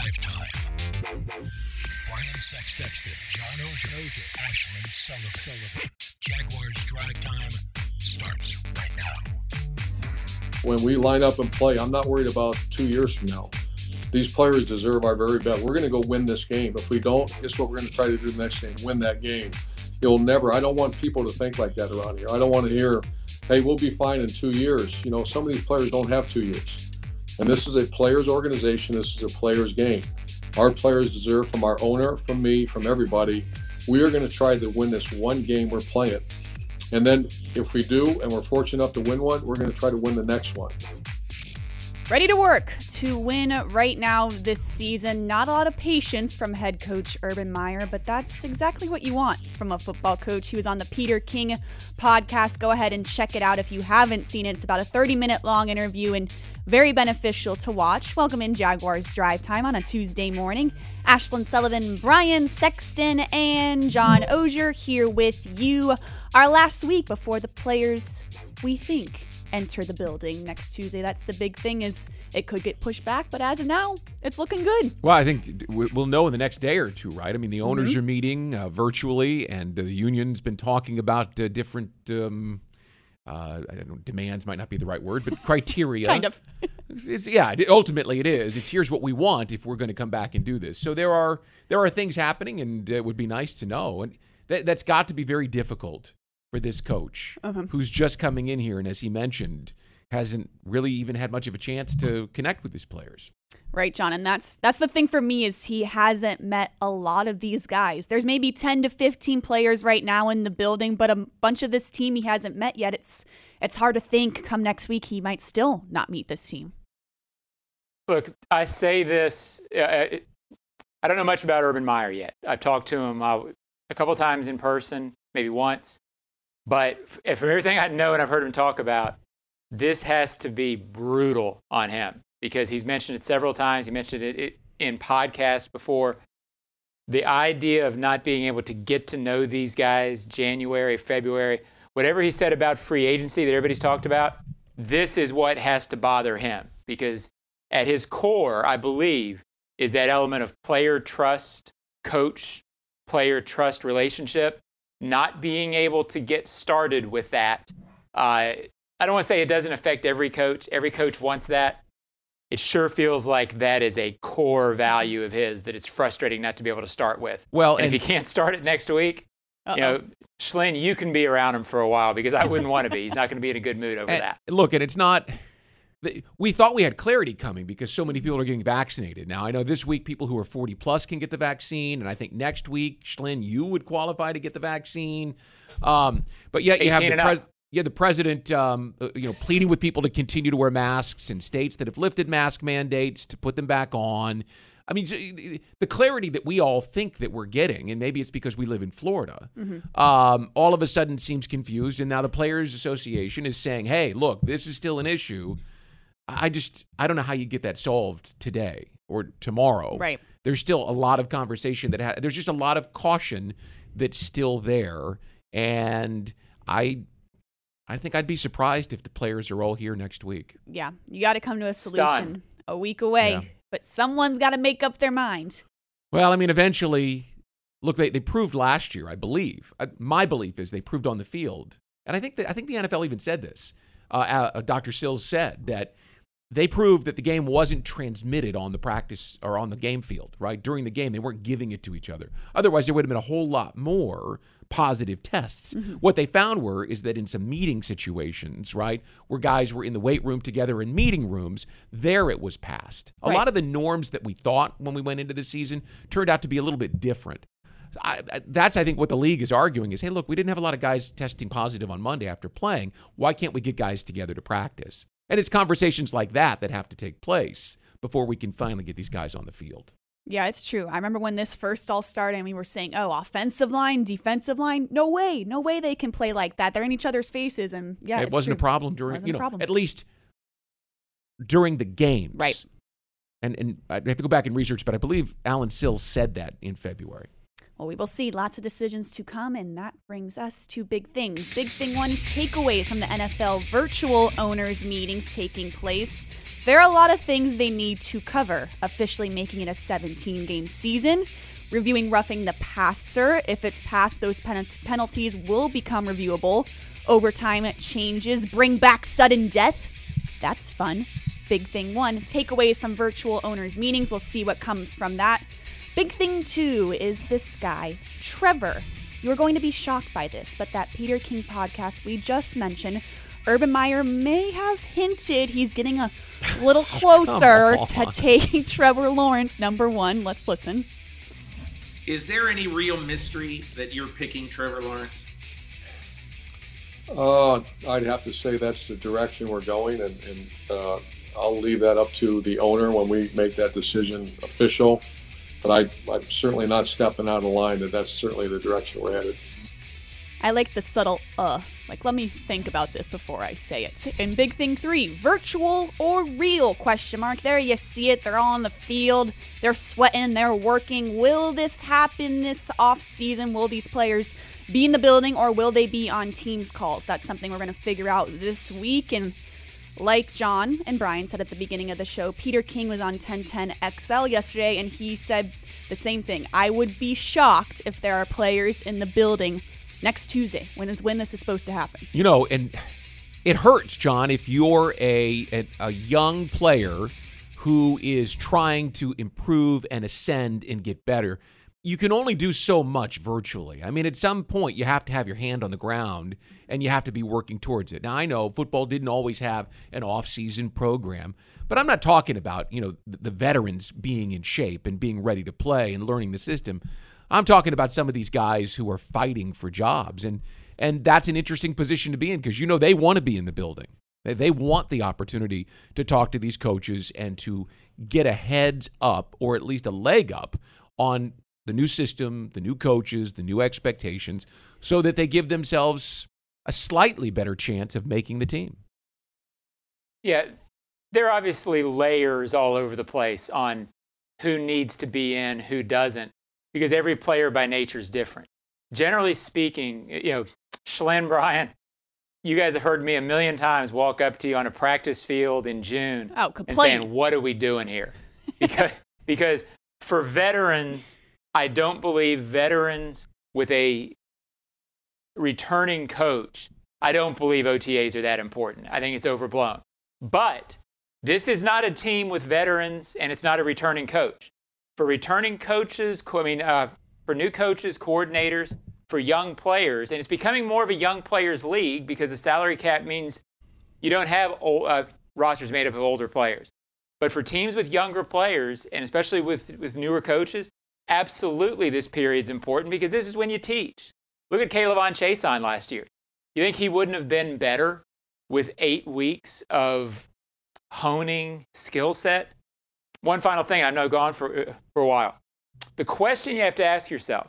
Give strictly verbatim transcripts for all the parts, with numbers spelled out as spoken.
Drive Time. Brian Sexton, John Oehser, Ashlyn Sullivan. Jaguars Drive Time starts right now. When we line up and play, I'm not worried about two years from now. These players deserve our very best. We're going to go win this game. If we don't, guess what we're going to try to do the next game? Win that game. You'll never, I don't want people to think like that around here. I don't want to hear, hey, we'll be fine in two years. You know, some of these players don't have two years. And this is a players' organization. This is a players' game. Our players deserve from our owner, from me, from everybody. We are going to try to win this one game we're playing. And then if we do, and we're fortunate enough to win one, we're going to try to win the next one. Ready to work to win right now this season. Not a lot of patience from head coach Urban Meyer, but that's exactly what you want from a football coach. He was on the Peter King podcast. Go ahead and check it out if you haven't seen it. It's about a thirty-minute long interview and very beneficial to watch. Welcome in Jaguars Drive Time on a Tuesday morning. Ashlyn Sullivan, Brian Sexton, and John Oehser here with you. Our last week before the players, we think, enter the building next Tuesday. That's the big thing, is it could get pushed back, but as of now, it's looking good. Well, I think we'll know in the next day or two, right? I mean, the owners Mm-hmm. are meeting uh, virtually, and uh, the union's been talking about uh, different um, uh, I don't know, demands might not be the right word, but criteria. Kind of. It's, it's, yeah, it- ultimately it is. It's here's what we want if we're going to come back and do this. So there are there are things happening, and it would be nice to know. And that, that's got to be very difficult for this coach Uh-huh. who's just coming in here, and as he mentioned, hasn't really even had much of a chance to connect with his players. Right, John, and that's that's the thing for me, is he hasn't met a lot of these guys. There's maybe ten to fifteen players right now in the building, but a bunch of this team he hasn't met yet. It's it's hard to think come next week he might still not meet this team. Look, I say this, uh, it, I don't know much about Urban Meyer yet. I've talked to him uh, a couple times in person, maybe once. But f- from everything I know and I've heard him talk about, this has to be brutal on him, because he's mentioned it several times. He mentioned it, it in podcasts before. The idea of not being able to get to know these guys January, February, whatever he said about free agency that everybody's talked about, this is what has to bother him, because at his core, I believe, is that element of player trust, coach, player trust relationship. Not being able to get started with that. Uh, I don't want to say it doesn't affect every coach. Every coach wants that. It sure feels like that is a core value of his that it's frustrating not to be able to start with. Well, and, and if he can't start it next week, Uh-oh. you know, Schlinn, you can be around him for a while, because I wouldn't want to be. He's not going to be in a good mood over And that. look, and it's not. We thought we had clarity coming because so many people are getting vaccinated. Now, I know this week people who are forty plus can get the vaccine, and I think next week, Schlinn, you would qualify to get the vaccine. Um, but yet you have the, eighteen and pres- up. you have the president, um, uh, you know, pleading with people to continue to wear masks in states that have lifted mask mandates to put them back on. I mean, the clarity that we all think that we're getting, and maybe it's because we live in Florida, Mm-hmm. um, all of a sudden seems confused, and now the Players Association is saying, hey, look, this is still an issue. I just, I don't know how you get that solved today or tomorrow. Right. There's still a lot of conversation that, ha- there's just a lot of caution that's still there. And I, I think I'd be surprised if the players are all here next week. Yeah, you got to come to a solution. Stunned. A week away, Yeah. but someone's got to make up their mind. Well, I mean, eventually, look, they, they proved last year, I believe. Uh, my belief is they proved on the field. And I think that, I think the N F L even said this. Uh, uh, Doctor Sills said that they proved that the game wasn't transmitted on the practice or on the game field, right? During the game, they weren't giving it to each other. Otherwise, there would have been a whole lot more positive tests. Mm-hmm. What they found were is that in some meeting situations, right, where guys were in the weight room together in meeting rooms, there it was passed. A Right. lot of the norms that we thought when we went into the season turned out to be a little bit different. I, that's, I think, what the league is arguing is, hey, look, we didn't have a lot of guys testing positive on Monday after playing. Why can't we get guys together to practice? And it's conversations like that that have to take place before we can finally get these guys on the field. Yeah, it's true. I remember when this first all started and we were saying, oh, offensive line, defensive line, no way, no way they can play like that. They're in each other's faces. And yeah, it it's wasn't true. a problem during, Wasn't you a know, problem. at least during the games. Right. And, and I have to go back and research, but I believe Alan Sills said that in February. Well, we will see lots of decisions to come, and that brings us to big things. Big thing one is takeaways from the N F L virtual owners meetings taking place. There are a lot of things they need to cover, officially making it a seventeen-game season, reviewing roughing the passer. If it's passed, those pen- penalties will become reviewable. Overtime changes, bring back sudden death. That's fun. Big thing one, takeaways from virtual owners' meetings. We'll see what comes from that. Big thing two is this guy, Trevor. You're going to be shocked by this, but that Peter King podcast we just mentioned, Urban Meyer may have hinted he's getting a little closer to taking Trevor Lawrence number one. Let's listen. Is there any real mystery that you're picking Trevor Lawrence? Uh, I'd have to say that's the direction we're going, and, and uh, I'll leave that up to the owner when we make that decision official. But I, I'm certainly not stepping out of line that that's certainly the direction we're headed. I like the subtle uh. Like, let me think about this before I say it. And big thing three, virtual or real, question mark. There you see it. They're all on the field. They're sweating. They're working. Will this happen this off season? Will these players be in the building, or will they be on Teams calls? That's something we're going to figure out this week. And like John and Brian said at the beginning of the show, Peter King was on ten ten X L yesterday, and he said the same thing. I would be shocked if there are players in the building next Tuesday, when is when this is supposed to happen. You know, and it hurts, John, if you're a, a a young player who is trying to improve and ascend and get better. You can only do so much virtually. I mean, at some point, you have to have your hand on the ground, and you have to be working towards it. Now, I know football didn't always have an off-season program, but I'm not talking about, you know, the veterans being in shape and being ready to play and learning the system. I'm talking about some of these guys who are fighting for jobs, and and that's an interesting position to be in because, you know, they want to be in the building. They, they want the opportunity to talk to these coaches and to get a heads up, or at least a leg up, on the new system, the new coaches, the new expectations, so that they give themselves a slightly better chance of making the team. Yeah, there are obviously layers all over the place on who needs to be in, who doesn't, because every player by nature is different. Generally speaking, you know, Schlen, Brian, you guys have heard me a million times walk up to you on a practice field in June oh, and saying, what are we doing here? Because, because for veterans, I don't believe veterans with a returning coach, I don't believe O T As are that important. I think it's overblown. But this is not a team with veterans, and it's not a returning coach. For returning coaches, I mean, uh, for new coaches, coordinators, for young players, and it's becoming more of a young players league because the salary cap means you don't have old, uh, rosters made up of older players. But for teams with younger players, and especially with, with newer coaches, absolutely this period's important because this is when you teach. Look at K'Lavon Chaisson last year. You think he wouldn't have been better with eight weeks of honing skill set? One final thing, I know gone for, for a while. The question you have to ask yourself,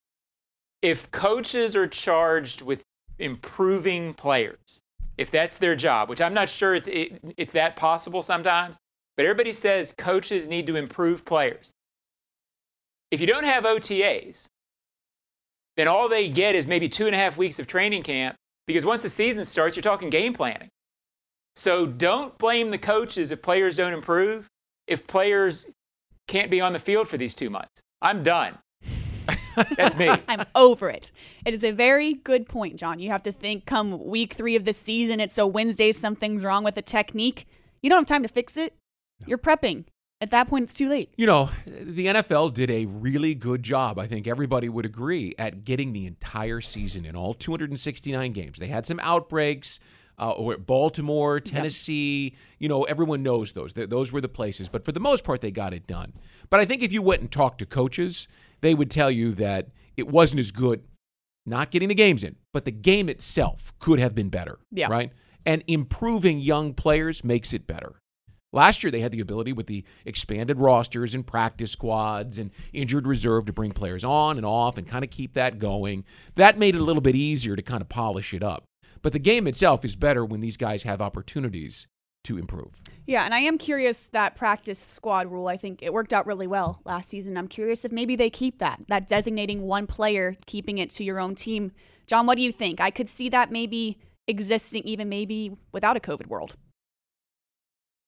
if coaches are charged with improving players, if that's their job, which I'm not sure it's, it, it's that possible sometimes, but everybody says coaches need to improve players. If you don't have O T As, then all they get is maybe two and a half weeks of training camp because once the season starts, you're talking game planning. So don't blame the coaches if players don't improve, if players can't be on the field for these two months. I'm done. That's me. I'm over it. It is a very good point, John. You have to think come week three of the season, it's so Wednesday, something's wrong with the technique. You don't have time to fix it. You're prepping. At that point, it's too late. You know, the N F L did a really good job, I think everybody would agree, at getting the entire season in, all two hundred sixty-nine games. They had some outbreaks, uh, or Baltimore, Tennessee, yep. You know, everyone knows those. Those were the places. But for the most part, they got it done. But I think if you went and talked to coaches, they would tell you that it wasn't as good not getting the games in, but the game itself could have been better, yeah. right? And improving young players makes it better. Last year, they had the ability with the expanded rosters and practice squads and injured reserve to bring players on and off and kind of keep that going. That made it a little bit easier to kind of polish it up. But the game itself is better when these guys have opportunities to improve. Yeah, and I am curious that practice squad rule, I think it worked out really well last season. I'm curious if maybe they keep that, that designating one player, keeping it to your own team. John, what do you think? I could see that maybe existing even maybe without a COVID world.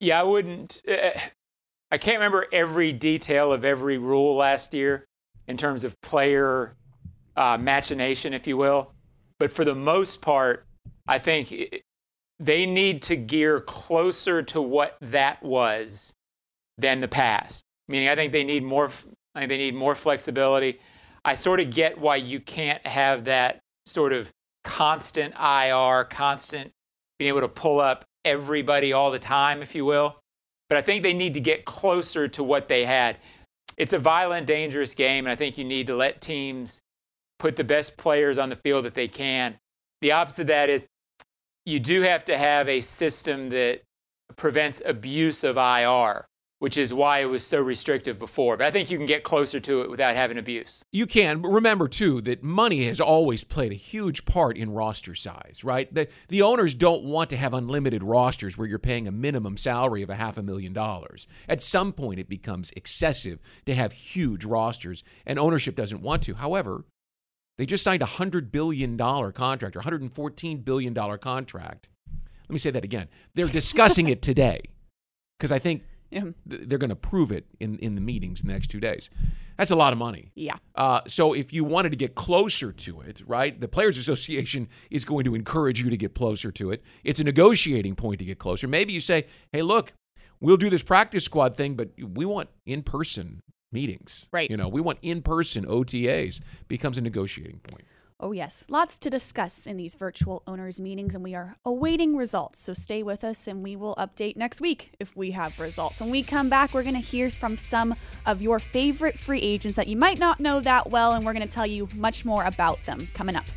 Yeah, I wouldn't. Uh, I can't remember every detail of every rule last year in terms of player uh, machination, if you will. But for the most part, I think it, they need to gear closer to what that was than the past. Meaning, I think they need more. I think they need more flexibility. I sort of get why you can't have that sort of constant I R, constant being able to pull up everybody all the time, if you will. But I think they need to get closer to what they had. It's a violent, dangerous game, and I think you need to let teams put the best players on the field that they can. The opposite of that is you do have to have a system that prevents abuse of I R, which is why it was so restrictive before. But I think you can get closer to it without having abuse. You can. But remember, too, that money has always played a huge part in roster size, right? The, the owners don't want to have unlimited rosters where you're paying a minimum salary of a half a million dollars. At some point, it becomes excessive to have huge rosters, and ownership doesn't want to. However, they just signed a one hundred billion dollars contract, or one hundred fourteen billion dollars contract. Let me say that again. They're discussing it today because I think Yeah. they're going to prove it in, in the meetings in the next two days. That's a lot of money. Yeah. Uh, so if you wanted to get closer to it, right, the Players Association is going to encourage you to get closer to it. It's a negotiating point to get closer. Maybe you say, hey, look, we'll do this practice squad thing, but we want in-person meetings. Right. You know, we want in-person O T As. Becomes a negotiating point. Oh, yes. Lots to discuss in these virtual owners meetings, and we are awaiting results. So stay with us, and we will update next week if we have results. When we come back, we're going to hear from some of your favorite free agents that you might not know that well, and we're going to tell you much more about them coming up.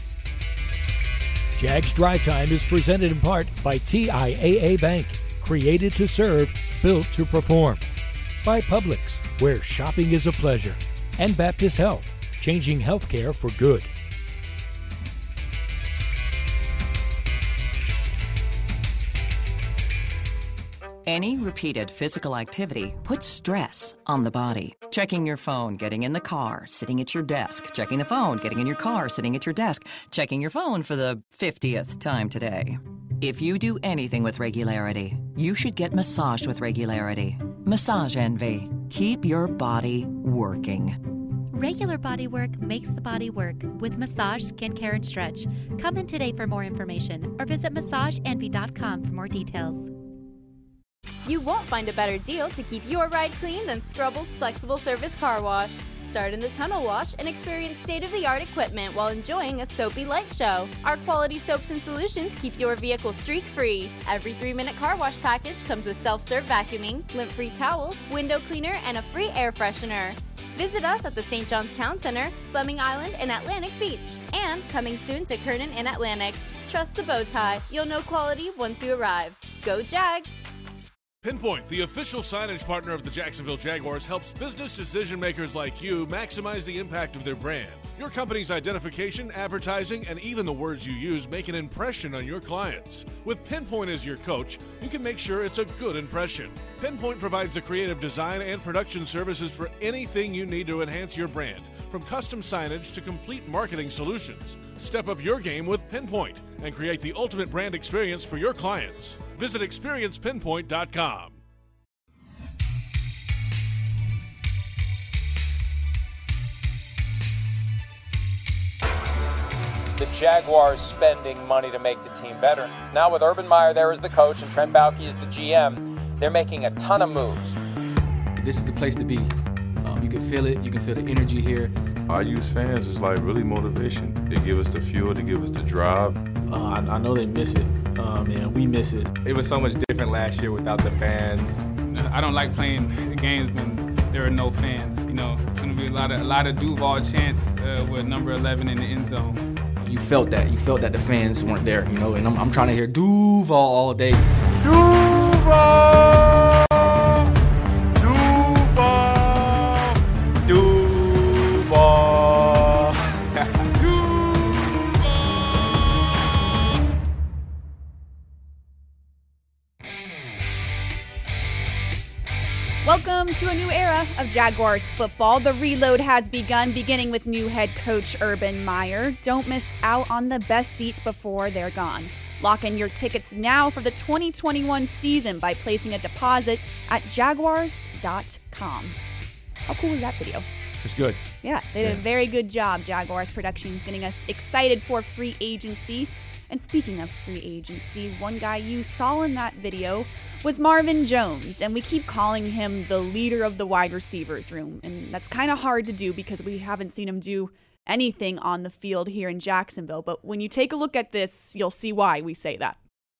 Jags Drive Time is presented in part by T I A A Bank. Created to serve, built to perform. By Publix, where shopping is a pleasure. And Baptist Health, changing healthcare for good. Any repeated physical activity puts stress on the body. Checking your phone, getting in the car, sitting at your desk. Checking the phone, getting in your car, sitting at your desk. Checking your phone for the fiftieth time today. If you do anything with regularity, you should get massaged with regularity. Massage Envy. Keep your body working. Regular body work makes the body work with massage, skincare, and stretch. Come in today for more information or visit massage envy dot com for more details. You won't find a better deal to keep your ride clean than Scrubble's Flexible Service Car Wash. Start in the tunnel wash and experience state-of-the-art equipment while enjoying a soapy light show. Our quality soaps and solutions keep your vehicle streak-free. Every three-minute car wash package comes with self-serve vacuuming, lint-free towels, window cleaner, and a free air freshener. Visit us at the Saint John's Town Center, Fleming Island, and Atlantic Beach. And coming soon to Kernan and Atlantic. Trust the bow tie. You'll know quality once you arrive. Go Jags! Pinpoint, the official signage partner of the Jacksonville Jaguars, helps business decision makers like you maximize the impact of their brand. Your company's identification, advertising, and even the words you use make an impression on your clients. With Pinpoint as your coach, you can make sure it's a good impression. Pinpoint provides the creative design and production services for anything you need to enhance your brand, from custom signage to complete marketing solutions. Step up your game with Pinpoint and create the ultimate brand experience for your clients. Visit experience pinpoint dot com. The Jaguars spending money to make the team better. Now with Urban Meyer there as the coach and Trent Baalke as the G M, they're making a ton of moves. This is the place to be. Um, you can feel it. You can feel the energy here. Our youth fans is like really motivation. They give us the fuel, they give us the drive. Uh, I, I know they miss it, um, and we miss it. It was so much different last year without the fans. I don't like playing games when there are no fans. You know, it's going to be a lot of a lot of Duval chants uh, with number eleven in the end zone. You felt that. You felt that the fans weren't there. You know, and I'm, I'm trying to hear Duval all day. Duval! Duval! Duval! Welcome to a new era of Jaguars football. The reload has begun, beginning with new head coach Urban Meyer. Don't miss out on the best seats before they're gone. Lock in your tickets now for the twenty twenty-one season by placing a deposit at jaguars dot com. How cool was that video? It's good. Yeah, they did Yeah. a very good job, Jaguars Productions, getting us excited for free agency. And speaking of free agency, one guy you saw in that video was Marvin Jones, and we keep calling him the leader of the wide receivers room, and that's kind of hard to do because we haven't seen him do anything on the field here in Jacksonville. But when you take a look at this, you'll see why we say that.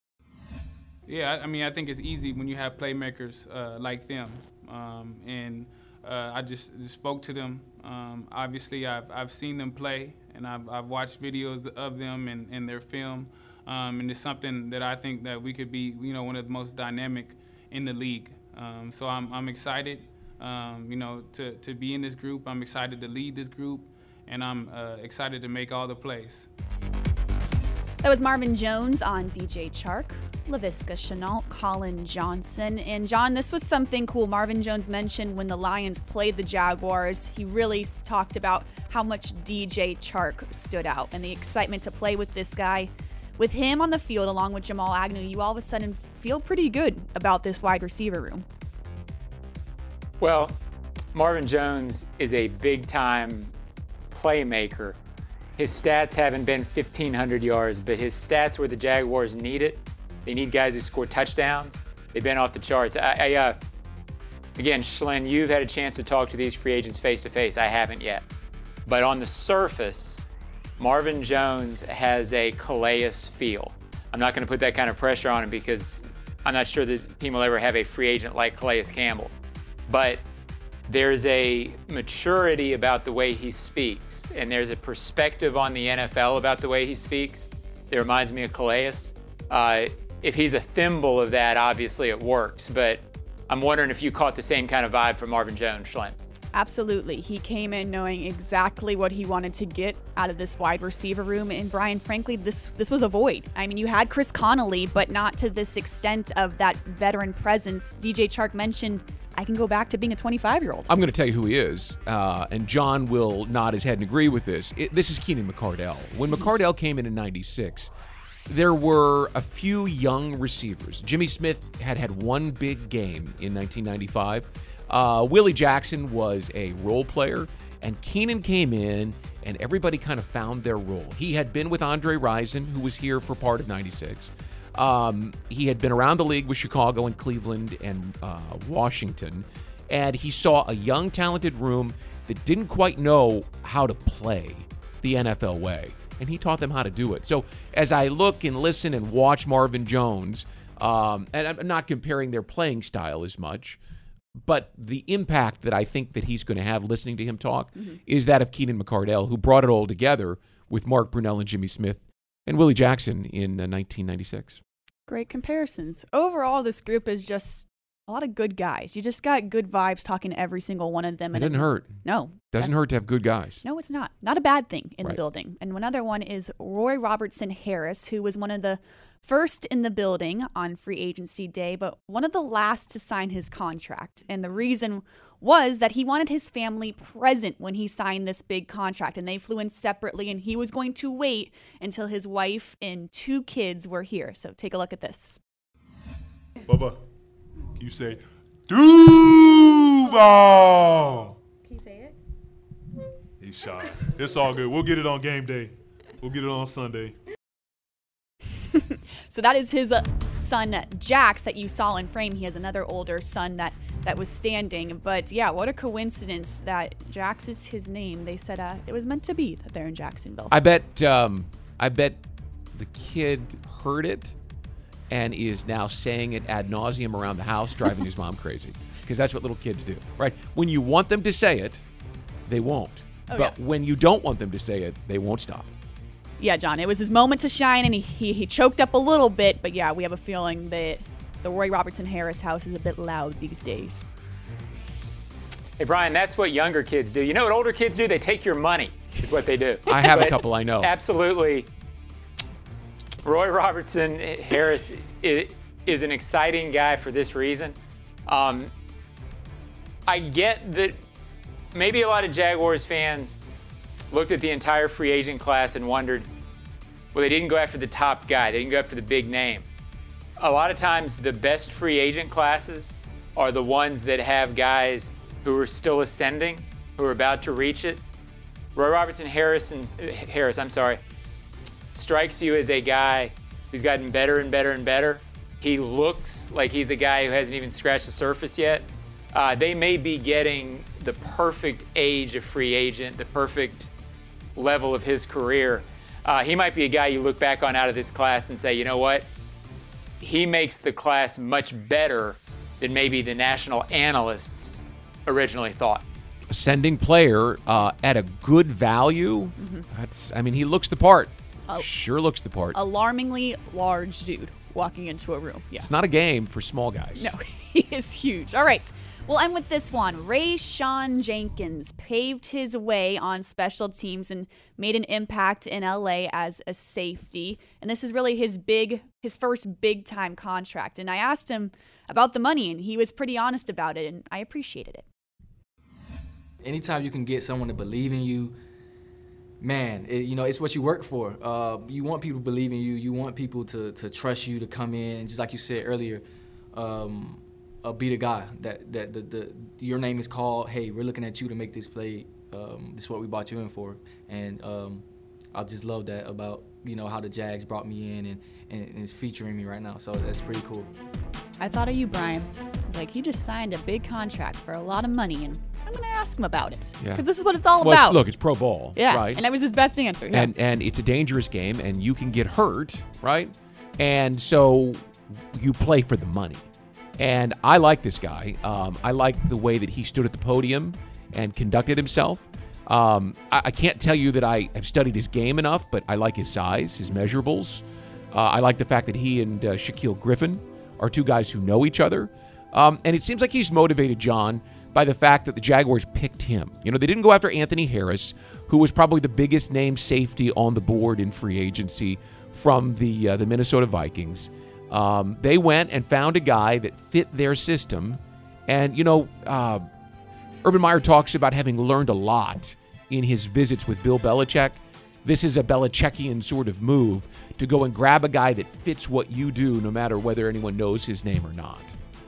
Yeah, I mean, I think it's easy when you have playmakers uh, like them, um, and uh, I just, just spoke to them. Um, obviously, I've I've seen them play, and I've I've watched videos of them and, and their film, um, and it's something that I think that we could be, you know, one of the most dynamic in the league. Um, so I'm I'm excited, um, you know, to to be in this group. I'm excited to lead this group, and I'm uh, excited to make all the plays. That was Marvin Jones on D J Chark, Laviska Shenault, Colin Johnson. And John, this was something cool Marvin Jones mentioned when the Lions played the Jaguars. He really talked about how much D J Chark stood out and the excitement to play with this guy. With him on the field along with Jamal Agnew, you all of a sudden feel pretty good about this wide receiver room. Well, Marvin Jones is a big-time playmaker. His stats haven't been fifteen hundred yards, but his stats where the Jaguars need it. They need guys who score touchdowns. They've been off the charts. I, I, uh, again, Schlen, you've had a chance to talk to these free agents face-to-face. I haven't yet. But on the surface, Marvin Jones has a Calais feel. I'm not going to put that kind of pressure on him because I'm not sure the team will ever have a free agent like Calais Campbell. But there's a maturity about the way he speaks, and there's a perspective on the N F L about the way he speaks that reminds me of Calais. Uh, if he's a thimble of that, obviously it works, but I'm wondering if you caught the same kind of vibe from Marvin Jones, Schlen. Absolutely. He came in knowing exactly what he wanted to get out of this wide receiver room. And Brian, frankly, this this was a void. I mean, you had Chris Connolly, but not to this extent of that veteran presence. D J Chark mentioned, I can go back to being a twenty-five-year-old. I'm going to tell you who he is, uh, and John will nod his head and agree with this. It, this is Keenan McCardell. When McCardell came in in ninety-six, there were a few young receivers. Jimmy Smith had had one big game in nineteen ninety-five. Uh, Willie Jackson was a role player, and Keenan came in, and everybody kind of found their role. He had been with Andre Rison, who was here for part of ninety-six. Um, he had been around the league with Chicago and Cleveland and uh, Washington, and he saw a young, talented room that didn't quite know how to play the N F L way, and he taught them how to do it. So as I look and listen and watch Marvin Jones, um, and I'm not comparing their playing style as much, but the impact that I think that he's going to have listening to him talk mm-hmm. is that of Keenan McCardell, who brought it all together with Mark Brunell and Jimmy Smith and Willie Jackson in uh, nineteen ninety-six. Great comparisons. Overall, this group is just a lot of good guys. You just got good vibes talking to every single one of them. It and doesn't hurt. No. Doesn't hurt to have good guys. No, it's not. Not a bad thing in right. the building. And another one is Roy Robertson Harris, who was one of the first in the building on free agency day, but one of the last to sign his contract. And the reason was that he wanted his family present when he signed this big contract, and they flew in separately, and he was going to wait until his wife and two kids were here. So take a look at this. Bubba, can you say Duval? Can you say it? He's shy. It's all good. We'll get it on game day. We'll get it on Sunday. So that is his uh, son, Jax, that you saw in frame. He has another older son that, that was standing. But yeah, what a coincidence that Jax is his name. They said uh, it was meant to be that they're in Jacksonville. I bet, um, I bet the kid heard it and is now saying it ad nauseum around the house, driving his mom crazy. Because that's what little kids do, right? When you want them to say it, they won't. Oh, but yeah. when you don't want them to say it, they won't stop. Yeah, John, it was his moment to shine, and he, he, he choked up a little bit. But yeah, we have a feeling that the Roy Robertson Harris house is a bit loud these days. Hey, Brian, that's what younger kids do. You know what older kids do? They take your money, is what they do. I have but a couple I know. Absolutely. Roy Robertson Harris is, is an exciting guy for this reason. Um, I get that maybe a lot of Jaguars fans looked at the entire free agent class and wondered, well, they didn't go after the top guy. They didn't go after the big name. A lot of times the best free agent classes are the ones that have guys who are still ascending, who are about to reach it. Roy Robertson Harrison, Harris, I'm sorry, strikes you as a guy who's gotten better and better and better. He looks like he's a guy who hasn't even scratched the surface yet. Uh, they may be getting the perfect age of free agent, the perfect level of his career. Uh, he might be a guy you look back on out of this class and say, you know what? He makes the class much better than maybe the national analysts originally thought. Ascending player uh, at a good value. Mm-hmm. That's, I mean, he looks the part. Oh. Sure looks the part. Alarmingly large dude walking into a room. Yeah. It's not a game for small guys. No, he is huge. All right. We'll end with this one. Rayshawn Jenkins paved his way on special teams and made an impact in L A as a safety. And this is really his big, his first big time contract. And I asked him about the money, and he was pretty honest about it, and I appreciated it. Anytime you can get someone to believe in you, man, it, you know, it's what you work for. Uh, you want people to believe in you. You want people to to trust you, to come in. Just like you said earlier, um, uh, be the guy that that the, the your name is called. Hey, we're looking at you to make this play. Um, this is what we brought you in for. And um, I just love that about, you know, how the Jags brought me in and, and, and is featuring me right now. So that's pretty cool. I thought of you, Brian. I was like, he just signed a big contract for a lot of money, and I'm going to ask him about it. Because Yeah. this is what it's all well, about. It's, look, it's pro ball. Yeah, right? and that was his best answer. Yeah. And and it's a dangerous game, and you can get hurt, right? And so you play for the money. And I like this guy. Um, I like the way that he stood at the podium and conducted himself. Um, I, I can't tell you that I have studied his game enough, but I like his size, his measurables. Uh, I like the fact that he and uh, Shaquille Griffin are two guys who know each other. Um, and it seems like he's motivated, John, by the fact that the Jaguars picked him. You know, they didn't go after Anthony Harris, who was probably the biggest name safety on the board in free agency from the uh, the Minnesota Vikings. Um, they went and found a guy that fit their system. And, you know, uh, Urban Meyer talks about having learned a lot in his visits with Bill Belichick. This is a Belichickian sort of move to go and grab a guy that fits what you do, no matter whether anyone knows his name or not.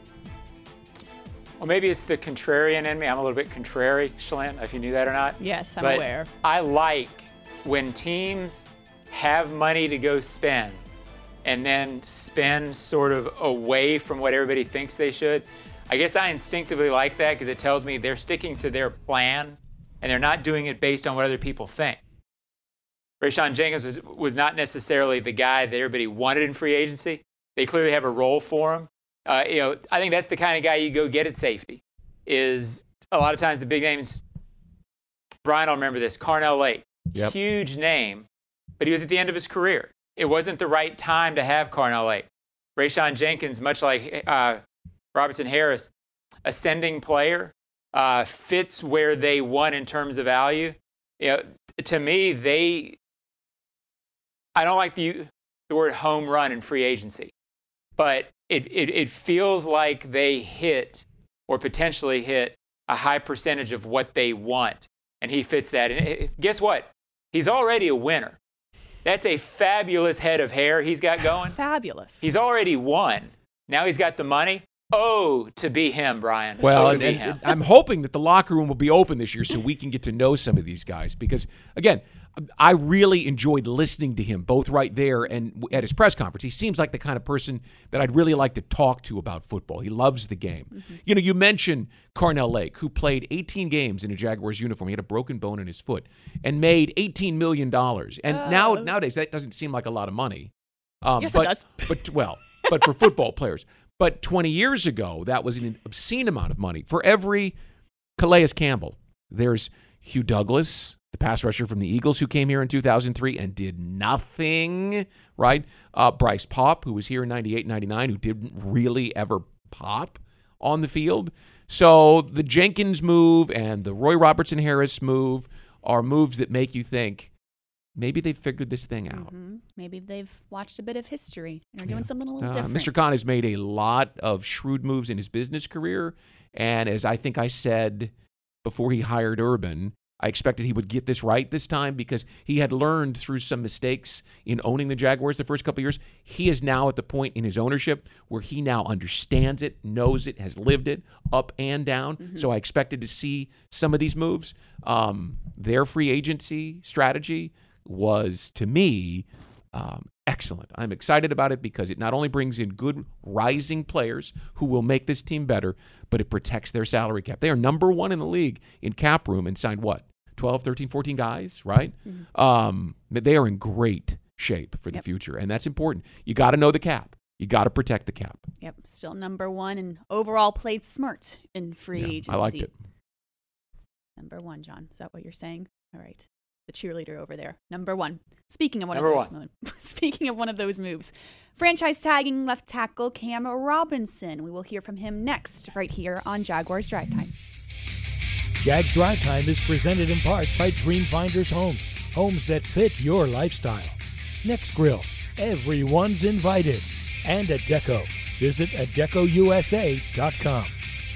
Well, maybe it's the contrarian in me. I'm a little bit contrary, Shalyn, if you knew that or not. Yes, I'm but aware. I like when teams have money to go spend and then spend sort of away from what everybody thinks they should. I guess I instinctively like that because it tells me they're sticking to their plan and they're not doing it based on what other people think. Rayshawn Jenkins was, was not necessarily the guy that everybody wanted in free agency. They clearly have a role for him. Uh, you know, I think that's the kind of guy you go get at safety. Is a lot of times the big names. Brian, I'll remember this. Carnell Lake, Yep. huge name, but he was at the end of his career. It wasn't the right time to have Carnell Lake. Rayshawn Jenkins, much like uh, Robertson Harris, ascending player, uh, fits where they want in terms of value. You know, to me, they. I don't like the the word home run in free agency, but it, it, it feels like they hit or potentially hit a high percentage of what they want, and he fits that. And it, guess what? He's already a winner. That's a fabulous head of hair he's got going. Fabulous. He's already won. Now he's got the money. Oh, to be him, Brian. Well, oh, to and, be and him. I'm hoping that the locker room will be open this year so we can get to know some of these guys because, again, I really enjoyed listening to him both right there and at his press conference. He seems like the kind of person that I'd really like to talk to about football. He loves the game. Mm-hmm. You know, you mentioned Carnell Lake, who played eighteen games in a Jaguars uniform. He had a broken bone in his foot and made eighteen million dollars. And Oh. now nowadays, that doesn't seem like a lot of money. Um, Yes, it but, does. But, well, but for football players. But twenty years ago, that was an obscene amount of money. For every Calais Campbell, there's Hugh Douglas, the pass rusher from the Eagles who came here in two thousand three and did nothing, right? Uh, Bryce Paup, who was here in ninety-eight, ninety-nine, who didn't really ever pop on the field. So the Jenkins move and the Roy Robertson Harris move are moves that make you think, maybe they've figured this thing out. Mm-hmm. Maybe they've watched a bit of history and are doing Yeah. something a little Uh, different. Mister Khan has made a lot of shrewd moves in his business career. And as I think I said before he hired Urban, I expected he would get this right this time because he had learned through some mistakes in owning the Jaguars the first couple of years. He is now at the point in his ownership where he now understands it, knows it, has lived it up and down. Mm-hmm. So I expected to see some of these moves. Um, their free agency strategy was, to me, um, excellent. I'm excited about it because it not only brings in good rising players who will make this team better, but it protects their salary cap. They are number one in the league in cap room and signed what? twelve, thirteen, fourteen guys, right? Mm-hmm. Um, they are in great shape for the Yep. future, and that's important. You got to know the cap. You got to protect the cap. Yep, still number one and overall played smart in free Yeah, agency. I liked it. Number one, John. Is that what you're saying? All right. The cheerleader over there. Number one. Speaking of one Number of those moves. Speaking of one of those moves. Franchise tagging left tackle Cam Robinson. We will hear from him next, right here on Jaguars Drive Time. Jags Drive Time is presented in part by Dreamfinders Homes. Homes that fit your lifestyle. Next Grill. Everyone's invited. And Adecco. Visit Adecco U S A dot com.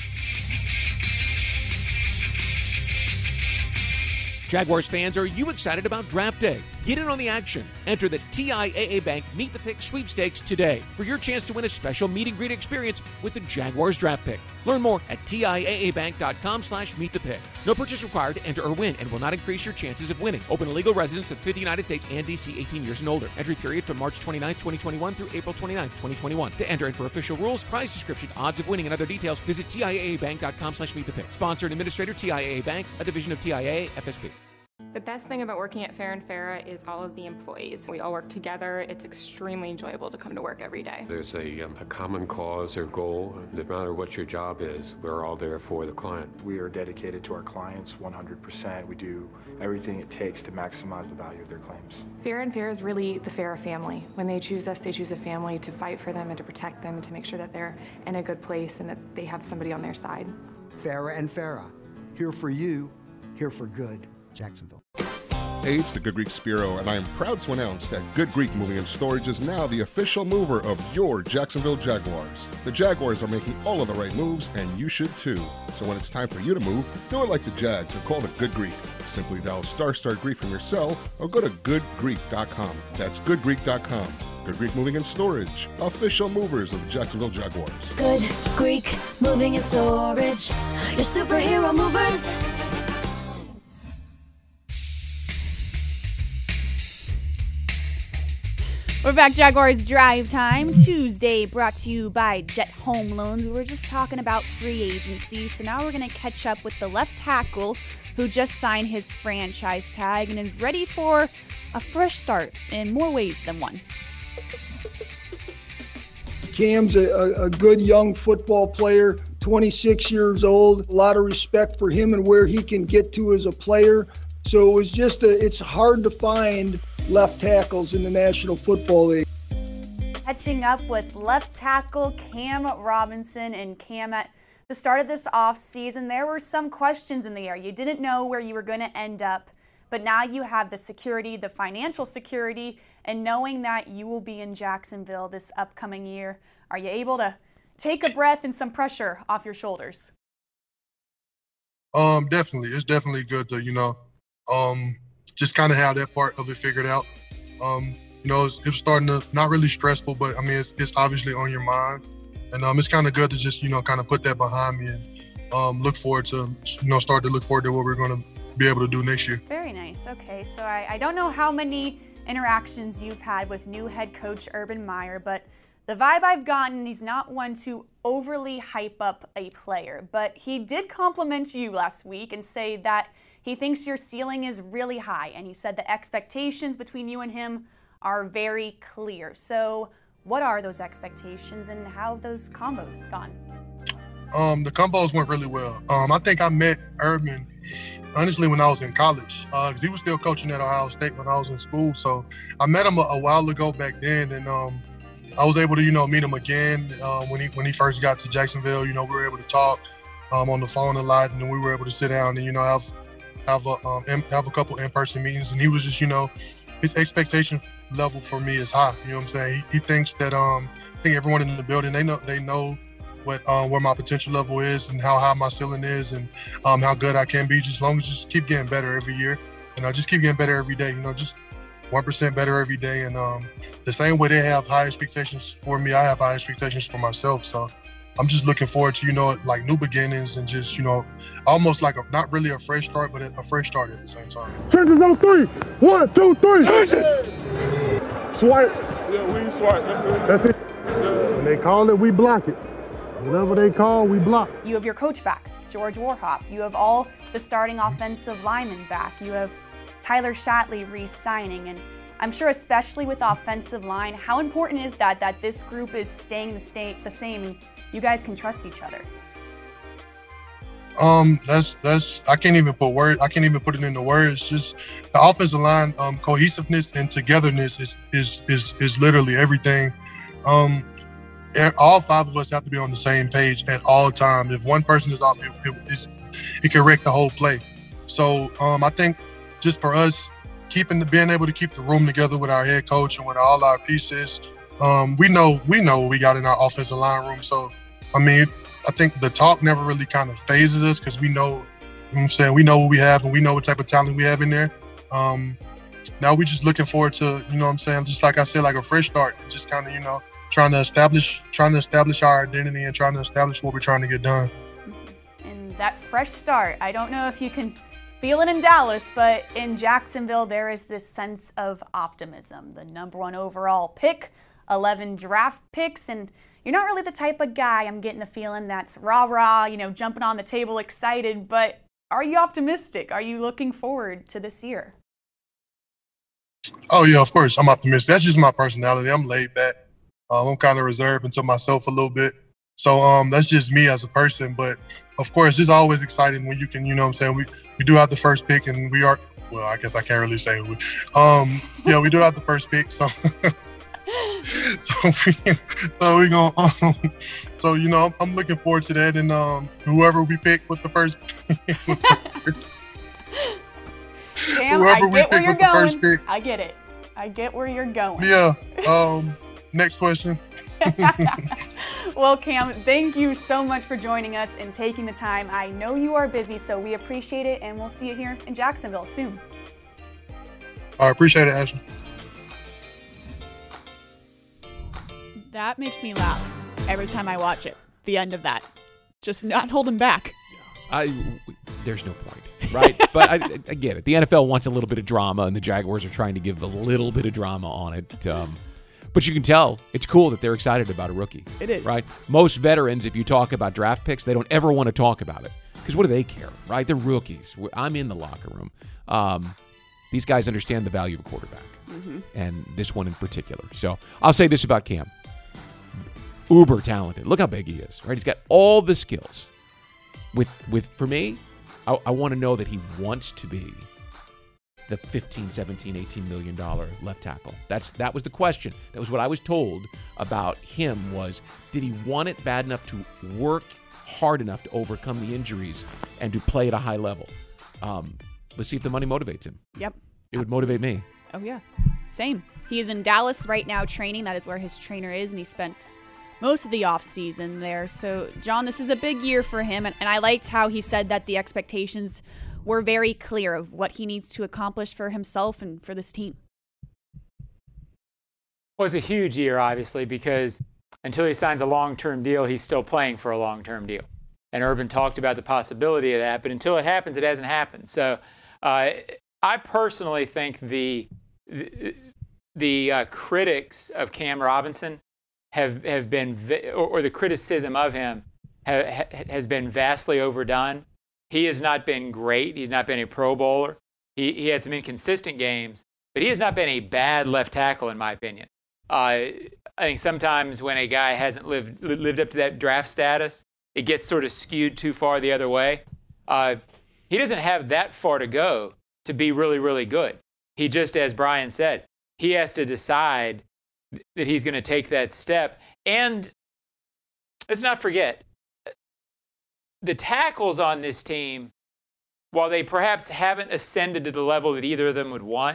Jaguars fans, are you excited about Draft Day? Get in on the action. Enter the T I A A Bank Meet the Pick sweepstakes today for your chance to win a special meet and greet experience with the Jaguars Draft Pick. Learn more at T I A A bank dot com slash meet the pick. No purchase required to enter or win and will not increase your chances of winning. Open to legal residents of the fifty United States and D C eighteen years and older. Entry period from March twenty-ninth, twenty twenty-one through April twenty-ninth, twenty twenty-one. To enter and for official rules, prize description, odds of winning, and other details, visit T I A A bank dot com slash meet the pick. Sponsor and administrator T I A A Bank, a division of T I A A F S B. The best thing about working at Fair and Farah is all of the employees. We all work together. It's extremely enjoyable to come to work every day. There's a, um, a common cause or goal. No matter what your job is, we're all there for the client. We are dedicated to our clients one hundred percent. We do everything it takes to maximize the value of their claims. Fair and Fair is really the Farah family. When they choose us, they choose a family to fight for them and to protect them and to make sure that they're in a good place and that they have somebody on their side. Farah and Farah, here for you, here for good, Jacksonville. Hey, it's the Good Greek Spiro, and I am proud to announce that Good Greek Moving and Storage is now the official mover of your Jacksonville Jaguars. The Jaguars are making all of the right moves, and you should too. So when it's time for you to move, do it like the Jags and call the Good Greek. Simply dial star star Greek from your cell or go to good greek dot com. That's good greek dot com. Good Greek Moving and Storage, official movers of the Jacksonville Jaguars. Good Greek Moving and Storage, your superhero movers. We're back, Jaguars Drive Time Tuesday, brought to you by Jet Home Loans. We were just talking about free agency, so now we're going to catch up with the left tackle who just signed his franchise tag and is ready for a fresh start in more ways than one. Cam's a, a, a good young football player, twenty-six years old. A lot of respect for him and where he can get to as a player. So it was just a, it's hard to find left tackles in the National Football League. Catching up with left tackle Cam Robinson. And Cam, at the start of this offseason, there were some questions in the air. You didn't know where you were going to end up, but now you have the security, the financial security, and knowing that you will be in Jacksonville this upcoming year. Are you able to take a breath and some pressure off your shoulders? Um, definitely. It's definitely good to, you know, um, just kind of have that part of it figured out. Um, you know, it's, it's starting to, not really stressful, but I mean, it's, it's obviously on your mind. And um, it's kind of good to just, you know, kind of put that behind me and um, look forward to, you know, start to look forward to what we're going to be able to do next year. Very nice. Okay, so I, I don't know how many interactions you've had with new head coach Urban Meyer, but the vibe I've gotten, he's not one to overly hype up a player, but he did compliment you last week and say that he thinks your ceiling is really high, and he said the expectations between you and him are very clear. So what are those expectations and how have those combos gone? Um, the combos went really well. Um, I think I met Urban, honestly, when I was in college, because uh, he was still coaching at Ohio State when I was in school. So I met him a, a while ago back then, and um, I was able to, you know, meet him again uh, when he when he first got to Jacksonville. You know, we were able to talk um, on the phone a lot, and then we were able to sit down and, you know, have have a um, have a couple in-person meetings. And he was just, you know, his expectation level for me is high. You know what I'm saying? He, he thinks that um, I think everyone in the building, they know they know what um, where my potential level is and how high my ceiling is and um, how good I can be. Just as long as just keep getting better every year, and I just keep getting better every day. You know, just one percent better every day. And um, the same way they have high expectations for me, I have high expectations for myself. So I'm just looking forward to, you know, like new beginnings and just, you know, almost like a, not really a fresh start, but a fresh start at the same time. Trenches on three. One, two, three. Trenches. Swipe. Yeah, we swipe. That's it. Yeah. When they call it, we block it. Whatever they call, we block. You have your coach back, George Warhop. You have all the starting offensive linemen back. You have Tyler Shatley re-signing. And I'm sure especially with the offensive line, how important is that, that this group is staying the, sta the same and you guys can trust each other? Um, that's, that's, I can't even put words, I can't even put it into words. Just the offensive line, um, cohesiveness and togetherness is, is, is, is literally everything. Um, all five of us have to be on the same page at all times. If one person is off, it, it, it can wreck the whole play. So um, I think just for us, keeping the, being able to keep the room together with our head coach and with all our pieces, um, we know we know what we got in our offensive line room. So I mean, I think the talk never really kind of phases us because we know, you know what I'm saying, we know what we have and we know what type of talent we have in there. Um, now we're just looking forward to, you know what I'm saying, just like I said, like a fresh start, and just kind of, you know, trying to establish, trying to establish our identity and trying to establish what we're trying to get done. And that fresh start, I don't know if you can feel it in Dallas, but in Jacksonville, there is this sense of optimism. The number one overall pick, eleven draft picks, and you're not really the type of guy, I'm getting the feeling, that's rah-rah, you know, jumping on the table excited, but are you optimistic? Are you looking forward to this year? Oh yeah, of course, I'm optimistic. That's just my personality. I'm laid back. Um, I'm kind of reserved into myself a little bit. So um, that's just me as a person. But of course, it's always exciting when you can, you know what I'm saying? We, we do have the first pick and we are, well, I guess I can't really say we. Um, yeah, we do have the first pick. So, so we, so we gonna, um, so, you know, I'm, I'm looking forward to that. And um, whoever we pick with the first pick, Cam, I get where you're going. I get it. I get where you're going. Yeah. Um, next question. Well, Cam, thank you so much for joining us and taking the time. I know you are busy, so we appreciate it, and we'll see you here in Jacksonville soon. I appreciate it, Ashley. That makes me laugh every time I watch it. The end of that. Just not holding back. I, there's no point, right? But I, I get it. The N F L wants a little bit of drama, and the Jaguars are trying to give a little bit of drama on it. Um, but you can tell it's cool that they're excited about a rookie. It is. Right? Most veterans, if you talk about draft picks, they don't ever want to talk about it. Because what do they care, right? They're rookies. I'm in the locker room. Um, these guys understand the value of a quarterback, mm-hmm. and this one in particular. So I'll say this about Cam. Uber talented. Look how big he is, right? He's got all the skills. With, with for me, I, I want to know that he wants to be the fifteen, seventeen, eighteen million dollar left tackle. That's that was the question. That was what I was told about him was, did he want it bad enough to work hard enough to overcome the injuries and to play at a high level? Um, let's see if the money motivates him. Yep. It would motivate me. Oh, yeah. Same. He is in Dallas right now training. That is where his trainer is, and he spends most of the offseason there. So, John, this is a big year for him, and, and I liked how he said that the expectations were very clear of what he needs to accomplish for himself and for this team. Well, it's a huge year, obviously, because until he signs a long-term deal, he's still playing for a long-term deal. And Urban talked about the possibility of that, but until it happens, it hasn't happened. So uh, I personally think the the, the uh, critics of Cam Robinson have, have been, or, or the criticism of him ha, ha, has been vastly overdone. He has not been great. He's not been a Pro Bowler. He, he had some inconsistent games, but he has not been a bad left tackle, in my opinion. Uh, I think sometimes when a guy hasn't lived lived up to that draft status, it gets sort of skewed too far the other way. Uh, he doesn't have that far to go to be really, really good. He just, as Brian said, he has to decide that he's going to take that step. And let's not forget, the tackles on this team, while they perhaps haven't ascended to the level that either of them would want,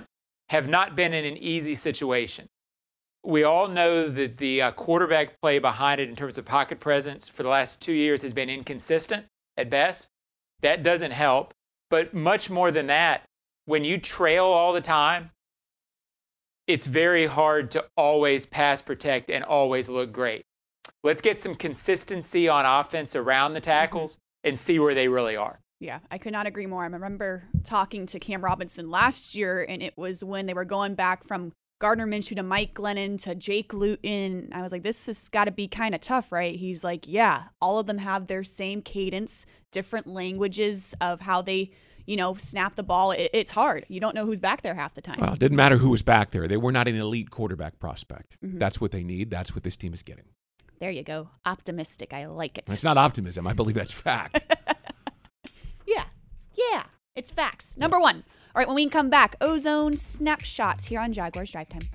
have not been in an easy situation. We all know that the uh, quarterback play behind it in terms of pocket presence for the last two years has been inconsistent at best. That doesn't help. But much more than that, when you trail all the time, it's very hard to always pass protect and always look great. Let's get some consistency on offense around the tackles mm-hmm. and see where they really are. Yeah, I could not agree more. I remember talking to Cam Robinson last year, and it was when they were going back from Gardner Minshew to Mike Glennon to Jake Luton. I was like, this has got to be kind of tough, right? He's like, yeah, all of them have their same cadence, different languages of how they, you know, snap the ball. It, it's hard. You don't know who's back there half the time. Well, it didn't matter who was back there. They were not an elite quarterback prospect. Mm-hmm. That's what they need. That's what this team is getting. There you go. Optimistic. I like it. It's not optimism. I believe that's fact. Yeah. Yeah. It's facts. Number one. All right, when we come back, Ozone Snapshots here on Jaguars Drive Time.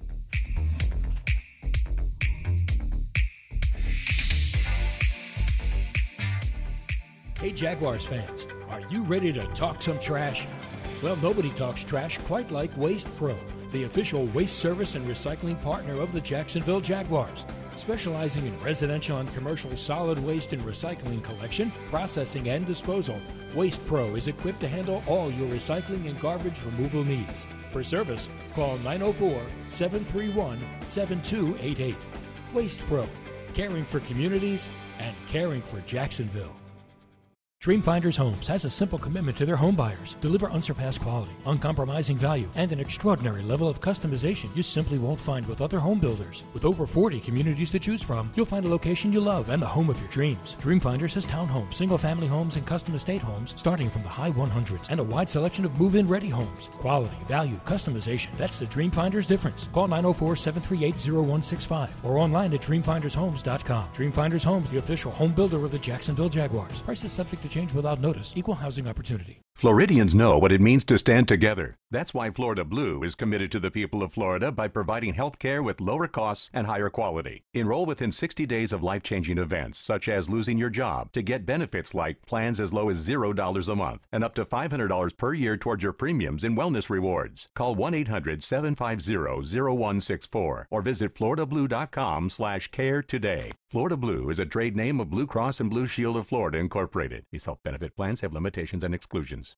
Hey, Jaguars fans, are you ready to talk some trash? Well, nobody talks trash quite like Waste Pro, the official waste service and recycling partner of the Jacksonville Jaguars. Specializing in residential and commercial solid waste and recycling collection, processing, and disposal, Waste Pro is equipped to handle all your recycling and garbage removal needs. For service, call nine oh four, seven three one, seven two eight eight. Waste Pro, caring for communities and caring for Jacksonville. Dreamfinders Homes has a simple commitment to their home buyers. Deliver unsurpassed quality, uncompromising value, and an extraordinary level of customization you simply won't find with other home builders. With over forty communities to choose from, you'll find a location you love and the home of your dreams. Dreamfinders has townhomes, single-family homes, and custom estate homes starting from the high one hundreds and a wide selection of move-in ready homes. Quality, value, customization. That's the Dreamfinders difference. Call nine oh four, seven three eight, oh one six five or online at dreamfinders homes dot com. Dreamfinders Homes, the official home builder of the Jacksonville Jaguars. Prices subject to change without notice. Equal housing opportunity. Floridians know what it means to stand together. That's why Florida Blue is committed to the people of Florida by providing health care with lower costs and higher quality. Enroll within sixty days of life-changing events, such as losing your job, to get benefits like plans as low as zero dollars a month and up to five hundred dollars per year towards your premiums and wellness rewards. Call one eight hundred, seven five zero, zero one six four or visit florida blue dot com slash care today. Florida Blue is a trade name of Blue Cross and Blue Shield of Florida, Incorporated. These health benefit plans have limitations and exclusions.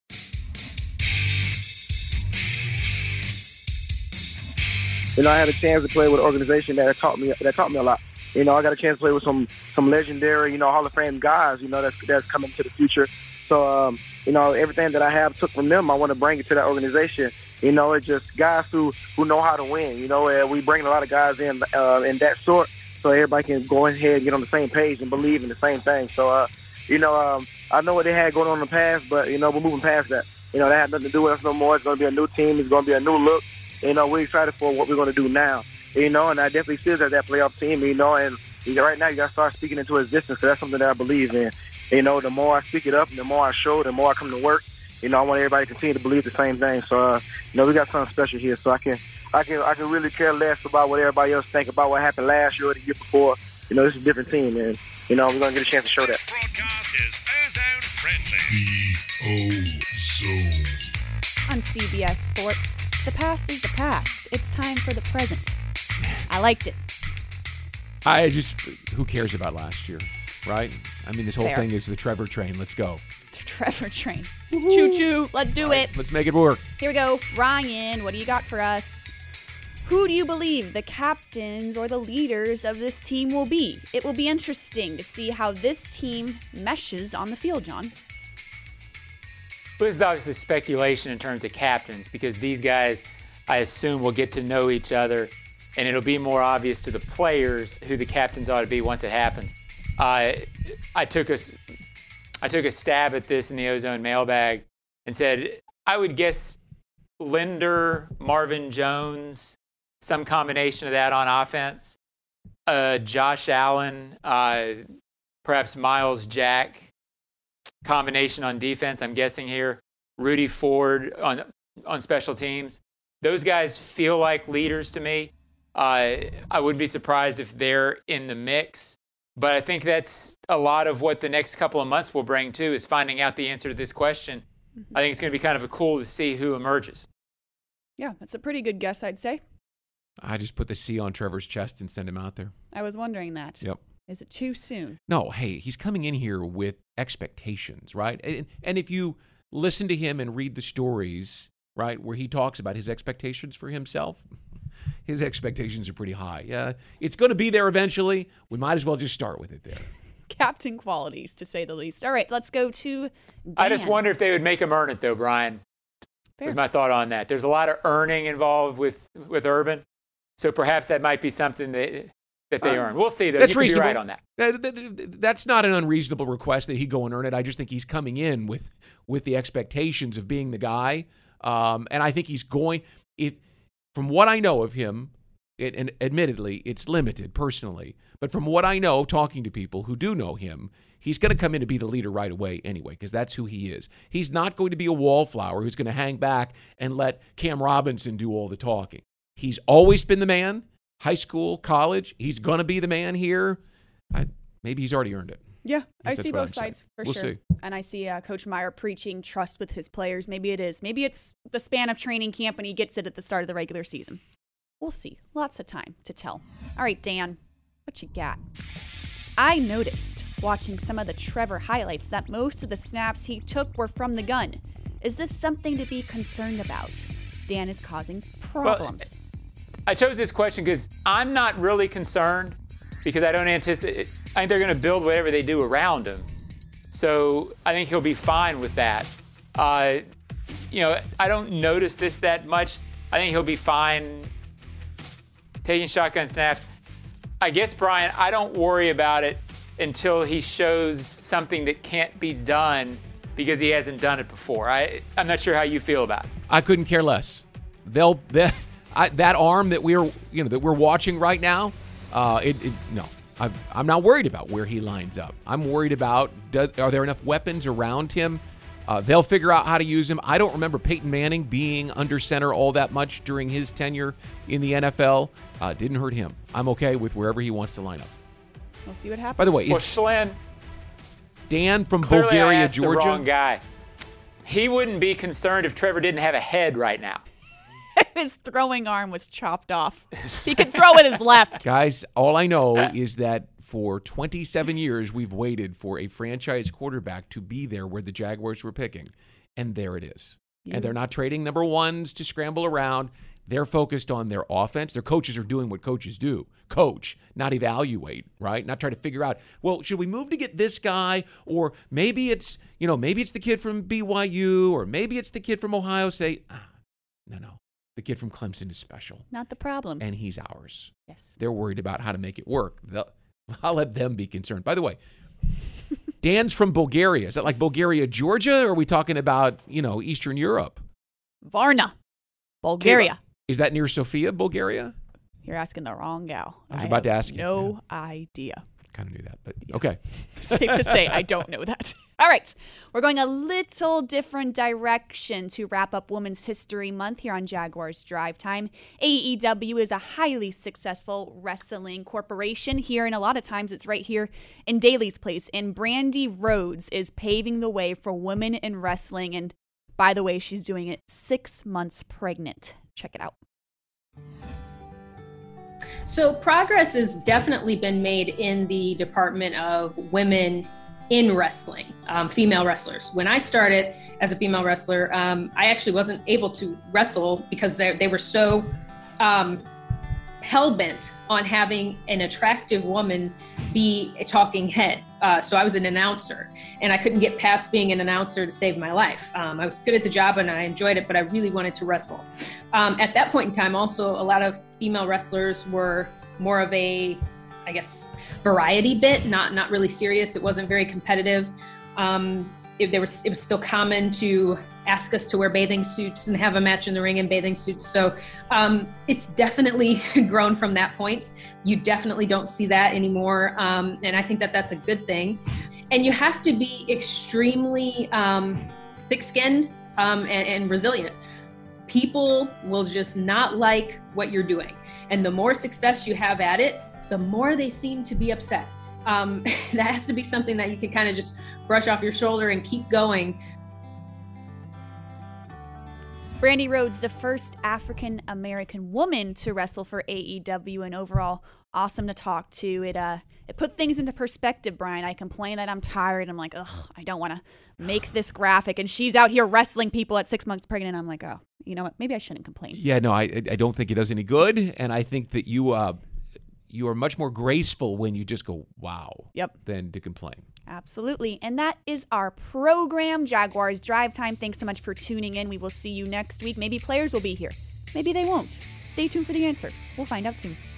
You know, I had a chance to play with an organization that taught me that taught me a lot. You know, I got a chance to play with some some legendary, you know, Hall of Fame guys, you know, that's that's coming to the future. So, um, you know, everything that I have took from them, I want to bring it to that organization. You know, it's just guys who, who know how to win. You know, uh, we bring a lot of guys in uh, in that sort, so everybody can go ahead and get on the same page and believe in the same thing. So, uh, you know, um, I know what they had going on in the past, but, you know, we're moving past that. You know, that had nothing to do with us no more. It's going to be a new team. It's going to be a new look. You know, we're excited for what we're going to do now. You know, and I definitely see us as that playoff team, you know, and right now you got to start speaking into existence, because that's something that I believe in. You know, the more I speak it up and the more I show, the more I come to work. You know, I want everybody to continue to believe the same thing. So, uh, you know, we got something special here. So I can, I can, I can really care less about what everybody else think about what happened last year or the year before. You know, this is a different team, and you know, we're gonna get a chance to show that. This broadcast is ozone friendly. The Ozone. On C B S Sports, the past is the past. It's time for the present. I liked it. I just, who cares about last year, right? I mean, this whole Fair. thing is the Trevor train. Let's go. The Trevor train. Choo-choo. Let's do Right, it. let's make it work. Here we go. Ryan, what do you got for us? Who do you believe the captains or the leaders of this team will be? It will be interesting to see how this team meshes on the field, John. Well, this is obviously speculation in terms of captains, because these guys, I assume, will get to know each other, and it'll be more obvious to the players who the captains ought to be once it happens. Uh, I took a, I took a stab at this in the Ozone mailbag and said, I would guess Linder, Marvin Jones, some combination of that on offense. Uh, Josh Allen, uh, perhaps Miles Jack, combination on defense, I'm guessing here. Rudy Ford on on special teams. Those guys feel like leaders to me. Uh, I wouldn't be surprised if they're in the mix. But I think that's a lot of what the next couple of months will bring, too, is finding out the answer to this question. I think it's going to be kind of a cool to see who emerges. Yeah, that's a pretty good guess, I'd say. I just put the C on Trevor's chest and send him out there. I was wondering that. Yep. Is it too soon? No, hey, he's coming in here with expectations, right? And, and if you listen to him and read the stories, right, where he talks about his expectations for himself, his expectations are pretty high. Yeah, it's going to be there eventually. We might as well just start with it there. Captain qualities, to say the least. All right, let's go to Dan. I just wonder if they would make him earn it, though, Brian. Fair. Was my thought on that. There's a lot of earning involved with, with Urban, so perhaps that might be something that that they Uh, earn. We'll see, though. That's you could be reasonable. right on that. That- that- That's not an unreasonable request that he go and earn it. I just think he's coming in with with the expectations of being the guy, um, and I think he's going. If from what I know of him, it, and admittedly it's limited personally, but from what I know, talking to people who do know him, he's going to come in to be the leader right away anyway, because that's who he is. He's not going to be a wallflower who's going to hang back and let Cam Robinson do all the talking. He's always been the man. High school, college, he's going to be the man here. I, maybe he's already earned it. Yeah, I Guess see that's what both I'm saying. sides for We'll sure. see. And I see uh, Coach Meyer preaching trust with his players. Maybe it is. Maybe it's the span of training camp and he gets it at the start of the regular season. We'll see. Lots of time to tell. All right, Dan, what you got? I noticed watching some of the Trevor highlights that most of the snaps he took were from the gun. Is this something to be concerned about? Dan is causing problems. Well, I chose this question because I'm not really concerned because I don't anticipate. I think they're going to build whatever they do around him. So I think he'll be fine with that. Uh, you know, I don't notice this that much. I think he'll be fine taking shotgun snaps. I guess, Brian, I don't worry about it until he shows something that can't be done because he hasn't done it before. I, I'm not sure how you feel about it. I couldn't care less. They'll they, I, that arm that we're you know that we're watching right now. Uh, it, it no, I, I'm not worried about where he lines up. I'm worried about does, are there enough weapons around him? Uh, they'll figure out how to use him. I don't remember Peyton Manning being under center all that much during his tenure in the N F L. Uh, didn't hurt him. I'm okay with wherever he wants to line up. We'll see what happens. By the way, well, is Schlen, Dan from clearly Bulgaria, I asked Georgia? The wrong guy. He wouldn't be concerned if Trevor didn't have a head right now. His throwing arm was chopped off. He could throw with his left. Guys, all I know is that for twenty-seven years, we've waited for a franchise quarterback to be there where the Jaguars were picking. And there it is. Yeah. And they're not trading number ones to scramble around. They're focused on their offense. Their coaches are doing what coaches do. Coach, not evaluate, right? Not try to figure out, well, should we move to get this guy? Or maybe it's, you know, maybe it's the kid from B Y U, or maybe it's the kid from Ohio State. Ah, no, no. The kid from Clemson is special. Not the problem. And he's ours. Yes. They're worried about how to make it work. They'll, I'll let them be concerned. By the way, Dan's from Bulgaria. Is that like Bulgaria, Georgia? Or are we talking about, you know, Eastern Europe? Varna, Bulgaria. Is that near Sofia, Bulgaria? You're asking the wrong gal. I was about to have ask you. No idea. Kind of knew that, but okay. Safe to say, I don't know that. All right. We're going a little different direction to wrap up Women's History Month here on Jaguars Drive Time. A E W is a highly successful wrestling corporation here, and a lot of times it's right here in Daly's Place. And Brandy Rhodes is paving the way for women in wrestling. And by the way, she's doing it six months pregnant. Check it out. So progress has definitely been made in the department of women in wrestling, um, female wrestlers. When I started as a female wrestler, um, I actually wasn't able to wrestle because they were so um, hell-bent on having an attractive woman be a talking head. Uh, so I was an announcer, and I couldn't get past being an announcer to save my life. Um, I was good at the job and I enjoyed it, but I really wanted to wrestle. Um, at that point in time, also, a lot of female wrestlers were more of a, I guess, variety bit, not not really serious. It wasn't very competitive. Um, it, there was, it was still common to ask us to wear bathing suits and have a match in the ring in bathing suits. So um, it's definitely grown from that point. You definitely don't see that anymore. Um, and I think that that's a good thing. And you have to be extremely um, thick-skinned um, and, and resilient. People will just not like what you're doing. And the more success you have at it, the more they seem to be upset. Um, that has to be something that you can kind of just brush off your shoulder and keep going. Brandy Rhodes, the first African-American woman to wrestle for A E W, and overall awesome to talk to. It uh, it put things into perspective, Brian. I complain that I'm tired. I'm like, ugh, I don't want to make this graphic. And she's out here wrestling people at six months pregnant. I'm like, oh, you know what? Maybe I shouldn't complain. Yeah, no, I I don't think it does any good. And I think that you uh, you are much more graceful when you just go, wow, yep, than to complain. Absolutely. And that is our program, Jaguars Drive Time. Thanks so much for tuning in. We will see you next week. Maybe players will be here. Maybe they won't. Stay tuned for the answer. We'll find out soon.